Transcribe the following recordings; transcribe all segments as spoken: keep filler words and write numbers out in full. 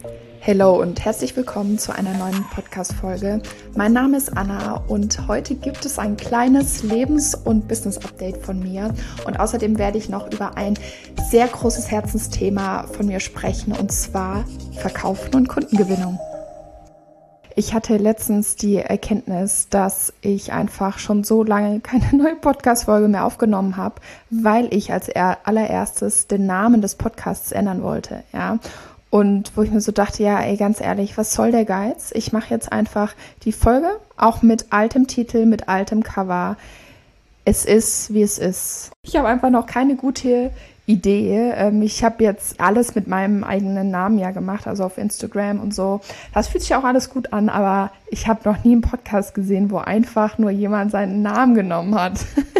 Hallo und herzlich willkommen zu einer neuen Podcast-Folge. Mein Name ist Anna und heute gibt es ein kleines Lebens- und Business-Update von mir. Und außerdem werde ich noch über ein sehr großes Herzensthema von mir sprechen, und zwar Verkaufen und Kundengewinnung. Ich hatte letztens die Erkenntnis, dass ich einfach schon so lange keine neue Podcast-Folge mehr aufgenommen habe, weil ich als allererstes den Namen des Podcasts ändern wollte, ja. Und wo ich mir so dachte, ja, ey, ganz ehrlich, was soll der Geiz? Ich mache jetzt einfach die Folge, auch mit altem Titel, mit altem Cover. Es ist, wie es ist. Ich habe einfach noch keine gute Idee. Ich habe jetzt alles mit meinem eigenen Namen ja gemacht, also auf Instagram und so. Das fühlt sich auch alles gut an, aber ich habe noch nie einen Podcast gesehen, wo einfach nur jemand seinen Namen genommen hat.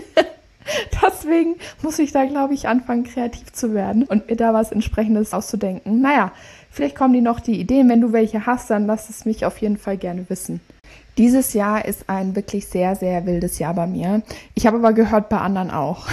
Deswegen muss ich da, glaube ich, anfangen, kreativ zu werden und mir da was Entsprechendes auszudenken. Naja, vielleicht kommen die noch die Ideen. Wenn du welche hast, dann lass es mich auf jeden Fall gerne wissen. Dieses Jahr ist ein wirklich sehr, sehr wildes Jahr bei mir. Ich habe aber gehört, bei anderen auch.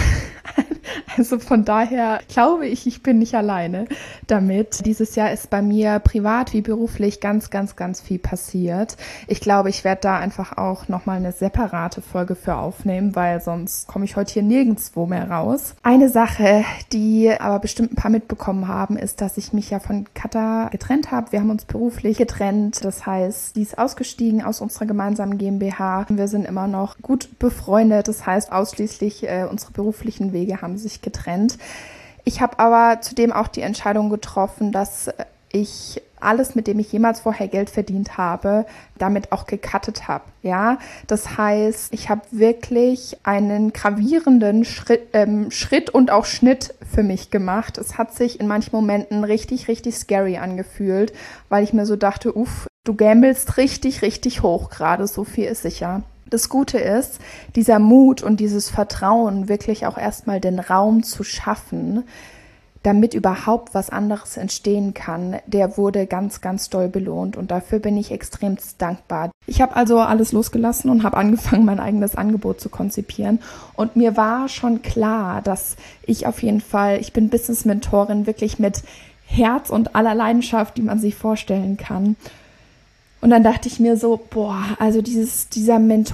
Also von daher glaube ich, ich bin nicht alleine damit. Dieses Jahr ist bei mir privat wie beruflich ganz, ganz, ganz viel passiert. Ich glaube, ich werde da einfach auch nochmal eine separate Folge für aufnehmen, weil sonst komme ich heute hier nirgendwo mehr raus. Eine Sache, die aber bestimmt ein paar mitbekommen haben, ist, dass ich mich ja von Katha getrennt habe. Wir haben uns beruflich getrennt. Das heißt, sie ist ausgestiegen aus unserer gemeinsamen GmbH. Wir sind immer noch gut befreundet. Das heißt, ausschließlich äh, unsere beruflichen Wege haben sich getrennt. Ich habe aber zudem auch die Entscheidung getroffen, dass ich alles, mit dem ich jemals vorher Geld verdient habe, damit auch gecuttet habe. Ja, das heißt, ich habe wirklich einen gravierenden Schritt, ähm, Schritt und auch Schnitt für mich gemacht. Es hat sich in manchen Momenten richtig, richtig scary angefühlt, weil ich mir so dachte, uff, du gambelst richtig, richtig hoch gerade, so viel ist sicher. Das Gute ist, dieser Mut und dieses Vertrauen, wirklich auch erstmal den Raum zu schaffen, damit überhaupt was anderes entstehen kann, der wurde ganz, ganz doll belohnt und dafür bin ich extrem dankbar. Ich habe also alles losgelassen und habe angefangen, mein eigenes Angebot zu konzipieren und mir war schon klar, dass ich auf jeden Fall, ich bin Business-Mentorin, wirklich mit Herz und aller Leidenschaft, die man sich vorstellen kann. Und dann dachte ich mir so, boah, also dieses, dieser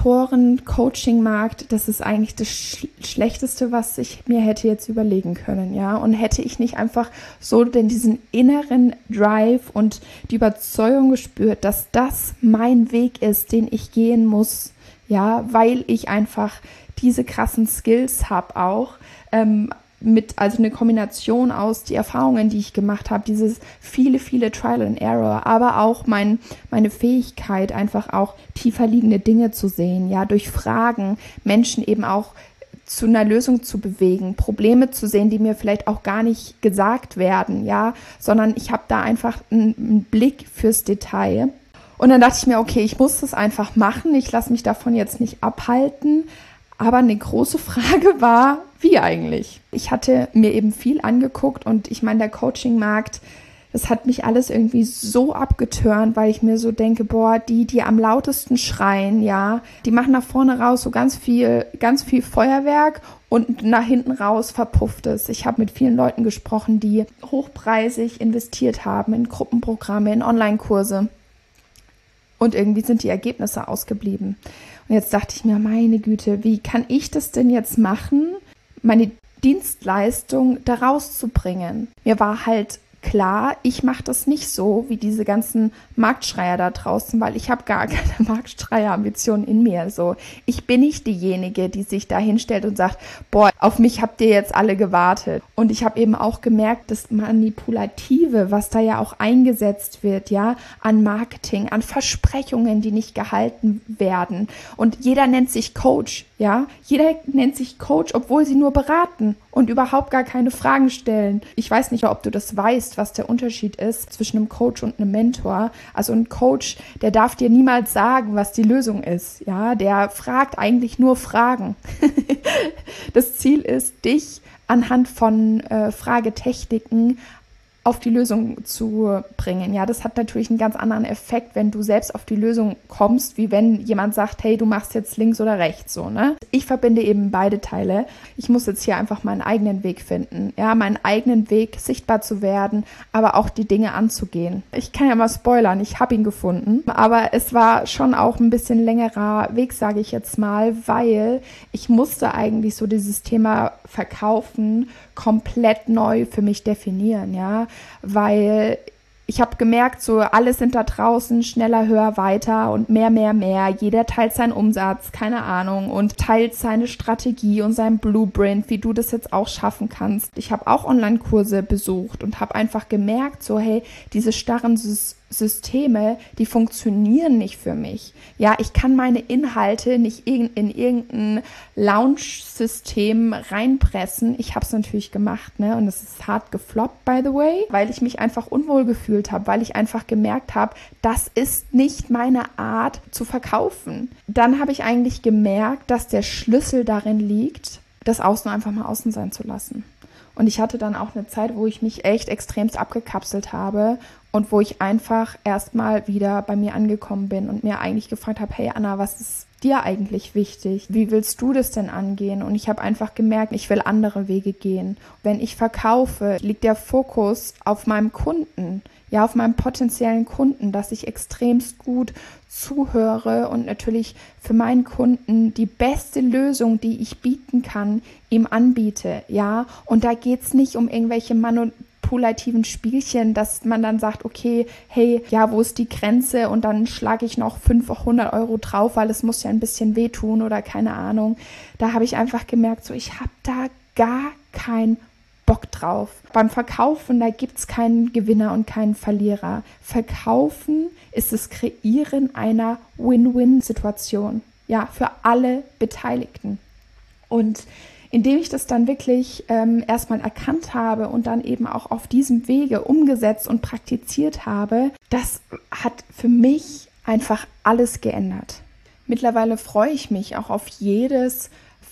Mentoren-Coaching-Markt, das ist eigentlich das Sch- Schlechteste, was ich mir hätte jetzt überlegen können, ja. Und hätte ich nicht einfach so denn diesen inneren Drive und die Überzeugung gespürt, dass das mein Weg ist, den ich gehen muss, ja, weil ich einfach diese krassen Skills habe auch, ähm, mit, also eine Kombination aus die Erfahrungen, die ich gemacht habe, dieses viele, viele Trial and Error, aber auch mein, meine Fähigkeit, einfach auch tiefer liegende Dinge zu sehen, ja, durch Fragen Menschen eben auch zu einer Lösung zu bewegen, Probleme zu sehen, die mir vielleicht auch gar nicht gesagt werden, ja, sondern ich habe da einfach einen, einen Blick fürs Detail. Und dann dachte ich mir, okay, ich muss das einfach machen, ich lasse mich davon jetzt nicht abhalten. Aber eine große Frage war, wie eigentlich? Ich hatte mir eben viel angeguckt und ich meine, der Coaching-Markt, das hat mich alles irgendwie so abgetörnt, weil ich mir so denke, boah, die, die am lautesten schreien, ja, die machen nach vorne raus so ganz viel, ganz viel Feuerwerk und nach hinten raus verpufft es. Ich habe mit vielen Leuten gesprochen, die hochpreisig investiert haben in Gruppenprogramme, in Online-Kurse. Und irgendwie sind die Ergebnisse ausgeblieben. Und jetzt dachte ich mir, meine Güte, wie kann ich das denn jetzt machen, meine Dienstleistung da rauszubringen? Mir war halt klar, ich mache das nicht so wie diese ganzen Marktschreier da draußen, weil ich habe gar keine Marktschreier-Ambitionen in mir. So, ich bin nicht diejenige, die sich da hinstellt und sagt, boah, auf mich habt ihr jetzt alle gewartet. Und ich habe eben auch gemerkt, das Manipulative, was da ja auch eingesetzt wird, ja, an Marketing, an Versprechungen, die nicht gehalten werden. Und jeder nennt sich Coach, ja, jeder nennt sich Coach, obwohl sie nur beraten und überhaupt gar keine Fragen stellen. Ich weiß nicht, ob du das weißt, was der Unterschied ist zwischen einem Coach und einem Mentor. Also ein Coach, der darf dir niemals sagen, was die Lösung ist. Ja, der fragt eigentlich nur Fragen. Das Ziel ist, dich anhand von äh, Fragetechniken auf die Lösung zu bringen. Ja, das hat natürlich einen ganz anderen Effekt, wenn du selbst auf die Lösung kommst, wie wenn jemand sagt, hey, du machst jetzt links oder rechts, so, ne? Ich verbinde eben beide Teile. Ich muss jetzt hier einfach meinen eigenen Weg finden, ja, meinen eigenen Weg, sichtbar zu werden, aber auch die Dinge anzugehen. Ich kann ja mal spoilern, ich habe ihn gefunden, aber es war schon auch ein bisschen längerer Weg, sage ich jetzt mal, weil ich musste eigentlich so dieses Thema Verkaufen komplett neu für mich definieren, ja, weil ich habe gemerkt, so alle sind da draußen, schneller, höher, weiter und mehr, mehr, mehr. Jeder teilt seinen Umsatz, keine Ahnung, und teilt seine Strategie und sein Blueprint, wie du das jetzt auch schaffen kannst. Ich habe auch Online-Kurse besucht und habe einfach gemerkt, so hey, diese starren Sy- Systeme, die funktionieren nicht für mich. Ja, ich kann meine Inhalte nicht in, in irgendein Lounge-System reinpressen. Ich habe es natürlich gemacht, ne? Und es ist hart gefloppt, by the way, weil ich mich einfach unwohl gefühlt habe, weil ich einfach gemerkt habe, das ist nicht meine Art zu verkaufen. Dann habe ich eigentlich gemerkt, dass der Schlüssel darin liegt, das Außen einfach mal außen sein zu lassen. Und ich hatte dann auch eine Zeit, wo ich mich echt extremst abgekapselt habe und wo ich einfach erstmal wieder bei mir angekommen bin und mir eigentlich gefragt habe, hey Anna, was ist dir eigentlich wichtig? Wie willst du das denn angehen? Und ich habe einfach gemerkt, ich will andere Wege gehen. Wenn ich verkaufe, liegt der Fokus auf meinem Kunden, ja, auf meinem potenziellen Kunden, dass ich extremst gut zuhöre und natürlich für meinen Kunden die beste Lösung, die ich bieten kann, ihm anbiete, ja. Und da geht's nicht um irgendwelche manipulativen Spielchen, dass man dann sagt, okay, hey, ja, wo ist die Grenze? Und dann schlage ich noch fünfhundert Euro drauf, weil es muss ja ein bisschen wehtun oder keine Ahnung. Da habe ich einfach gemerkt, so ich habe da gar kein Bock drauf. Beim Verkaufen, da gibt es keinen Gewinner und keinen Verlierer. Verkaufen ist das Kreieren einer Win-Win-Situation. Ja, für alle Beteiligten. Und indem ich das dann wirklich ähm, erstmal erkannt habe und dann eben auch auf diesem Wege umgesetzt und praktiziert habe, das hat für mich einfach alles geändert. Mittlerweile freue ich mich auch auf jedes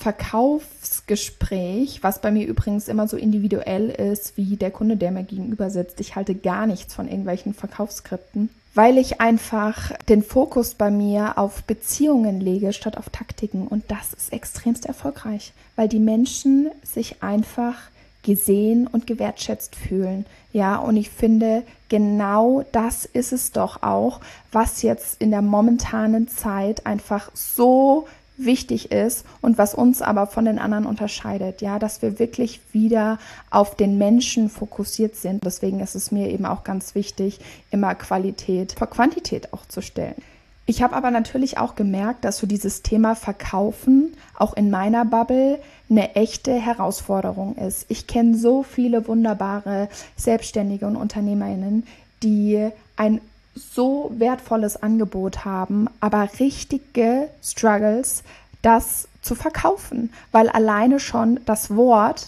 Verkaufsgespräch, was bei mir übrigens immer so individuell ist, wie der Kunde, der mir gegenüber sitzt. Ich halte gar nichts von irgendwelchen Verkaufsskripten, weil ich einfach den Fokus bei mir auf Beziehungen lege, statt auf Taktiken. Und das ist extremst erfolgreich, weil die Menschen sich einfach gesehen und gewertschätzt fühlen. Ja, und ich finde, genau das ist es doch auch, was jetzt in der momentanen Zeit einfach so wichtig ist und was uns aber von den anderen unterscheidet, ja, dass wir wirklich wieder auf den Menschen fokussiert sind. Deswegen ist es mir eben auch ganz wichtig, immer Qualität vor Quantität auch zu stellen. Ich habe aber natürlich auch gemerkt, dass so dieses Thema Verkaufen auch in meiner Bubble eine echte Herausforderung ist. Ich kenne so viele wunderbare Selbstständige und UnternehmerInnen, die ein so wertvolles Angebot haben, aber richtige Struggles, das zu verkaufen, weil alleine schon das Wort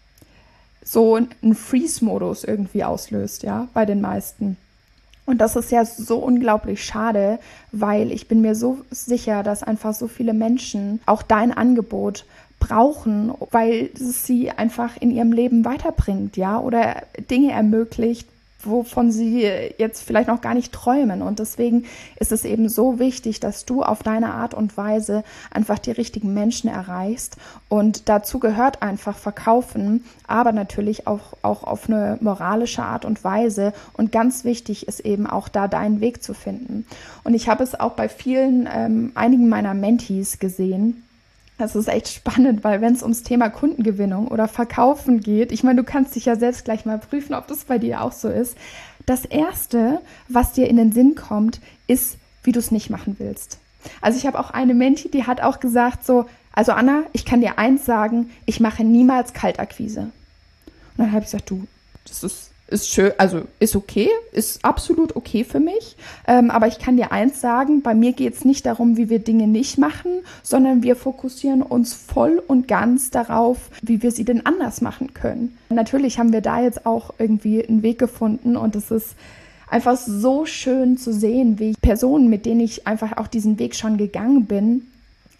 so einen Freeze-Modus irgendwie auslöst, ja, bei den meisten. Und das ist ja so unglaublich schade, weil ich bin mir so sicher, dass einfach so viele Menschen auch dein Angebot brauchen, weil es sie einfach in ihrem Leben weiterbringt, ja, oder Dinge ermöglicht, wovon sie jetzt vielleicht noch gar nicht träumen. Und deswegen ist es eben so wichtig, dass du auf deine Art und Weise einfach die richtigen Menschen erreichst. Und dazu gehört einfach Verkaufen, aber natürlich auch, auch auf eine moralische Art und Weise. Und ganz wichtig ist eben auch da deinen Weg zu finden. Und ich habe es auch bei vielen, ähm, einigen meiner Mentees gesehen. Das ist echt spannend, weil wenn es ums Thema Kundengewinnung oder Verkaufen geht, ich meine, du kannst dich ja selbst gleich mal prüfen, ob das bei dir auch so ist. Das Erste, was dir in den Sinn kommt, ist, wie du es nicht machen willst. Also ich habe auch eine Mentee, die hat auch gesagt so, also Anna, ich kann dir eins sagen, ich mache niemals Kaltakquise. Und dann habe ich gesagt, du, das ist Ist schön, also ist okay, ist absolut okay für mich. Ähm, aber ich kann dir eins sagen, bei mir geht es nicht darum, wie wir Dinge nicht machen, sondern wir fokussieren uns voll und ganz darauf, wie wir sie denn anders machen können. Natürlich haben wir da jetzt auch irgendwie einen Weg gefunden und es ist einfach so schön zu sehen, wie Personen, mit denen ich einfach auch diesen Weg schon gegangen bin,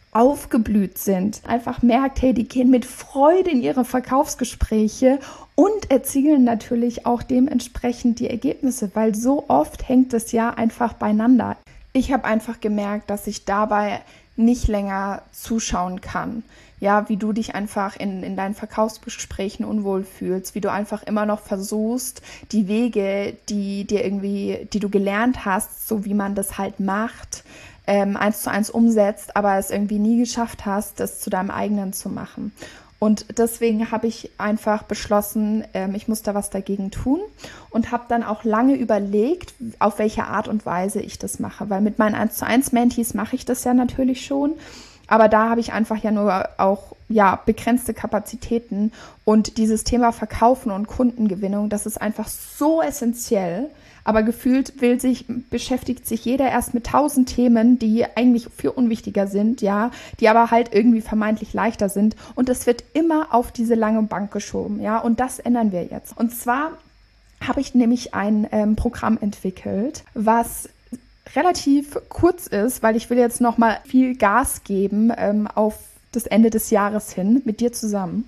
aufgeblüht sind. Einfach merkt, hey, die gehen mit Freude in ihre Verkaufsgespräche und erzielen natürlich auch dementsprechend die Ergebnisse, weil so oft hängt es ja einfach beieinander. Ich habe einfach gemerkt, dass ich dabei nicht länger zuschauen kann. Ja, wie du dich einfach in, in deinen Verkaufsgesprächen unwohl fühlst, wie du einfach immer noch versuchst, die Wege, die dir irgendwie, die du gelernt hast, so wie man das halt macht, ähm, eins zu eins umsetzt, aber es irgendwie nie geschafft hast, das zu deinem eigenen zu machen. Und deswegen habe ich einfach beschlossen, ähm, ich muss da was dagegen tun und habe dann auch lange überlegt, auf welche Art und Weise ich das mache. Weil mit meinen eins zu eins Mentees mache ich das ja natürlich schon, aber da habe ich einfach ja nur auch ja begrenzte Kapazitäten. Und dieses Thema Verkaufen und Kundengewinnung, das ist einfach so essentiell. Aber gefühlt will sich, beschäftigt sich jeder erst mit tausend Themen, die eigentlich viel unwichtiger sind, ja, die aber halt irgendwie vermeintlich leichter sind. Und es wird immer auf diese lange Bank geschoben, ja. Und das ändern wir jetzt. Und zwar habe ich nämlich ein ähm, Programm entwickelt, was relativ kurz ist, weil ich will jetzt noch mal viel Gas geben ähm, auf das Ende des Jahres hin mit dir zusammen.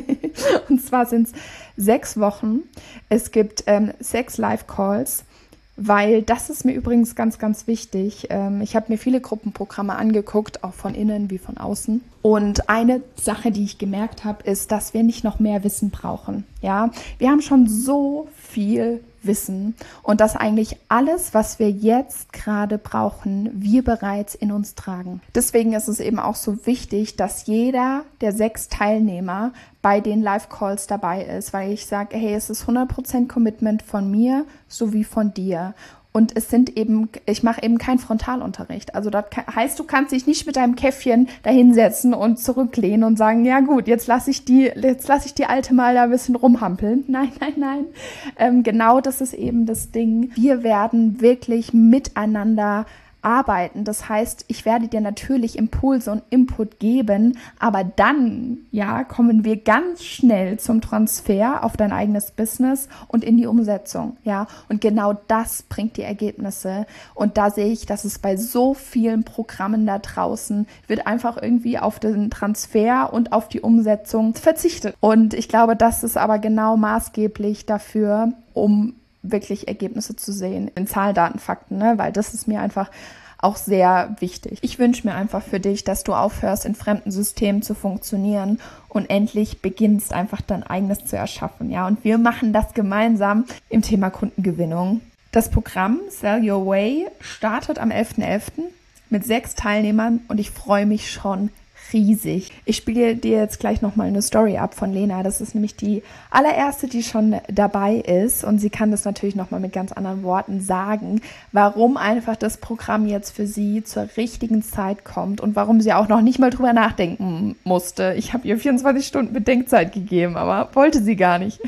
Und zwar sind es sechs Wochen. Es gibt ähm, sechs Live-Calls, weil das ist mir übrigens ganz, ganz wichtig. Ähm, ich habe mir viele Gruppenprogramme angeguckt, auch von innen wie von außen. Und eine Sache, die ich gemerkt habe, ist, dass wir nicht noch mehr Wissen brauchen. Ja, wir haben schon so viel Wissen und dass eigentlich alles, was wir jetzt gerade brauchen, wir bereits in uns tragen. Deswegen ist es eben auch so wichtig, dass jeder der sechs Teilnehmer bei den Live-Calls dabei ist, weil ich sage, hey, es ist hundert Prozent Commitment von mir sowie von dir. Und es sind eben, ich mache eben keinen Frontalunterricht. Also das heißt, du kannst dich nicht mit deinem Käffchen da hinsetzen und zurücklehnen und sagen, ja gut, jetzt lasse ich die, jetzt lasse ich die Alte mal da ein bisschen rumhampeln. Nein, nein, nein. Ähm, genau das ist eben das Ding. Wir werden wirklich miteinander arbeiten. Das heißt, ich werde dir natürlich Impulse und Input geben, aber dann, ja, kommen wir ganz schnell zum Transfer auf dein eigenes Business und in die Umsetzung, ja. Und genau das bringt die Ergebnisse. Und da sehe ich, dass es bei so vielen Programmen da draußen wird einfach irgendwie auf den Transfer und auf die Umsetzung verzichtet. Und ich glaube, das ist aber genau maßgeblich dafür, um wirklich Ergebnisse zu sehen in Zahlen, Daten, Fakten, ne? Weil das ist mir einfach auch sehr wichtig. Ich wünsche mir einfach für dich, dass du aufhörst, in fremden Systemen zu funktionieren und endlich beginnst, einfach dein eigenes zu erschaffen. Ja, und wir machen das gemeinsam im Thema Kundengewinnung. Das Programm Sell Your Way startet am elften elften mit sechs Teilnehmern und ich freue mich schon riesig. Ich spiele dir jetzt gleich nochmal eine Story ab von Lena. Das ist nämlich die allererste, die schon dabei ist und sie kann das natürlich nochmal mit ganz anderen Worten sagen, warum einfach das Programm jetzt für sie zur richtigen Zeit kommt und warum sie auch noch nicht mal drüber nachdenken musste. Ich habe ihr vierundzwanzig Stunden Bedenkzeit gegeben, aber wollte sie gar nicht.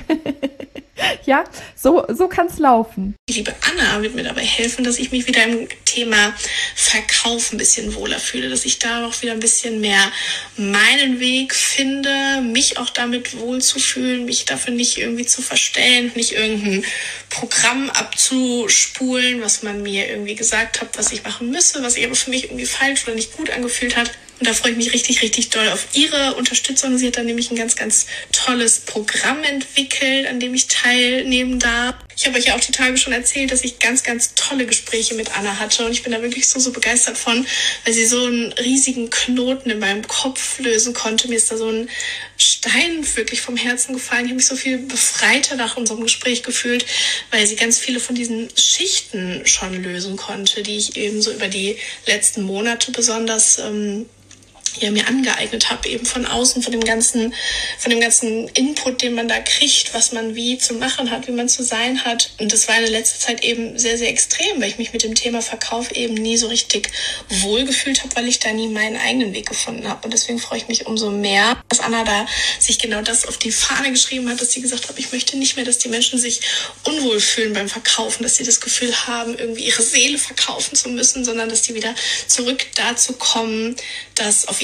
Ja, so, so kann es laufen. Die liebe Anna wird mir dabei helfen, dass ich mich wieder im Thema Verkauf ein bisschen wohler fühle, dass ich da auch wieder ein bisschen mehr meinen Weg finde, mich auch damit wohlzufühlen, mich dafür nicht irgendwie zu verstellen, nicht irgendein Programm abzuspulen, was man mir irgendwie gesagt hat, was ich machen müsse, was sich aber für mich irgendwie falsch oder nicht gut angefühlt hat. Und da freue ich mich richtig, richtig doll auf ihre Unterstützung. Sie hat dann nämlich ein ganz, ganz tolles Programm entwickelt, an dem ich teilnehmen darf. Ich habe euch ja auch die Tage schon erzählt, dass ich ganz, ganz tolle Gespräche mit Anna hatte. Und ich bin da wirklich so, so begeistert von, weil sie so einen riesigen Knoten in meinem Kopf lösen konnte. Mir ist da so ein Stein wirklich vom Herzen gefallen. Ich habe mich so viel befreiter nach unserem Gespräch gefühlt, weil sie ganz viele von diesen Schichten schon lösen konnte, die ich eben so über die letzten Monate besonders ähm, ja, mir angeeignet habe, eben von außen, von dem ganzen, von dem ganzen Input, den man da kriegt, was man wie zu machen hat, wie man zu sein hat. Und das war in der letzten Zeit eben sehr, sehr extrem, weil ich mich mit dem Thema Verkauf eben nie so richtig wohlgefühlt habe, weil ich da nie meinen eigenen Weg gefunden habe. Und deswegen freue ich mich umso mehr, dass Anna da sich genau das auf die Fahne geschrieben hat, dass sie gesagt hat, ich möchte nicht mehr, dass die Menschen sich unwohl fühlen beim Verkaufen, dass sie das Gefühl haben, irgendwie ihre Seele verkaufen zu müssen, sondern dass die wieder zurück dazu kommen, dass auf ihre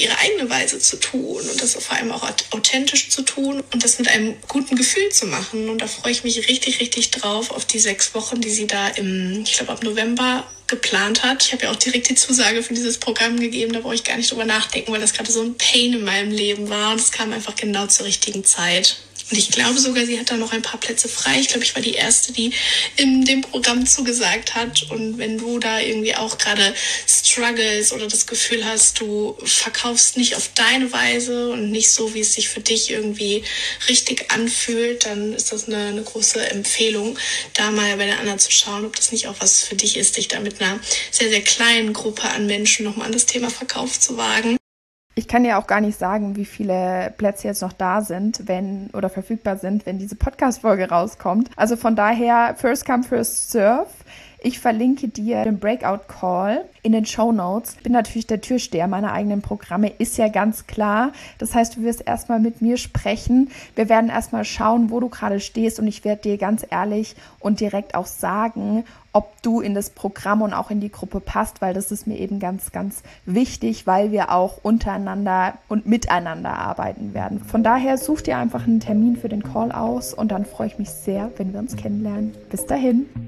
ihre eigene Weise zu tun und das vor allem auch authentisch zu tun und das mit einem guten Gefühl zu machen. Und da freue ich mich richtig, richtig drauf auf die sechs Wochen, die sie da im, ich glaube ab November geplant hat. Ich habe ja auch direkt die Zusage für dieses Programm gegeben, da brauche ich gar nicht drüber nachdenken, weil das gerade so ein Pain in meinem Leben war und es kam einfach genau zur richtigen Zeit. Und ich glaube sogar, sie hat da noch ein paar Plätze frei. Ich glaube, ich war die Erste, die in dem Programm zugesagt hat. Und wenn du da irgendwie auch gerade struggles oder das Gefühl hast, du verkaufst nicht auf deine Weise und nicht so, wie es sich für dich irgendwie richtig anfühlt, dann ist das eine, eine große Empfehlung, da mal bei der Anna zu schauen, ob das nicht auch was für dich ist, dich da mit einer sehr, sehr kleinen Gruppe an Menschen nochmal an das Thema Verkauf zu wagen. Ich kann ja auch gar nicht sagen, wie viele Plätze jetzt noch da sind, wenn oder verfügbar sind, wenn diese Podcast-Folge rauskommt. Also von daher, first come, first serve. Ich verlinke dir den Breakout-Call in den Shownotes. Ich bin natürlich der Türsteher meiner eigenen Programme, ist ja ganz klar. Das heißt, du wirst erstmal mit mir sprechen. Wir werden erstmal schauen, wo du gerade stehst und ich werde dir ganz ehrlich und direkt auch sagen, ob du in das Programm und auch in die Gruppe passt, weil das ist mir eben ganz, ganz wichtig, weil wir auch untereinander und miteinander arbeiten werden. Von daher such dir einfach einen Termin für den Call aus und dann freue ich mich sehr, wenn wir uns kennenlernen. Bis dahin.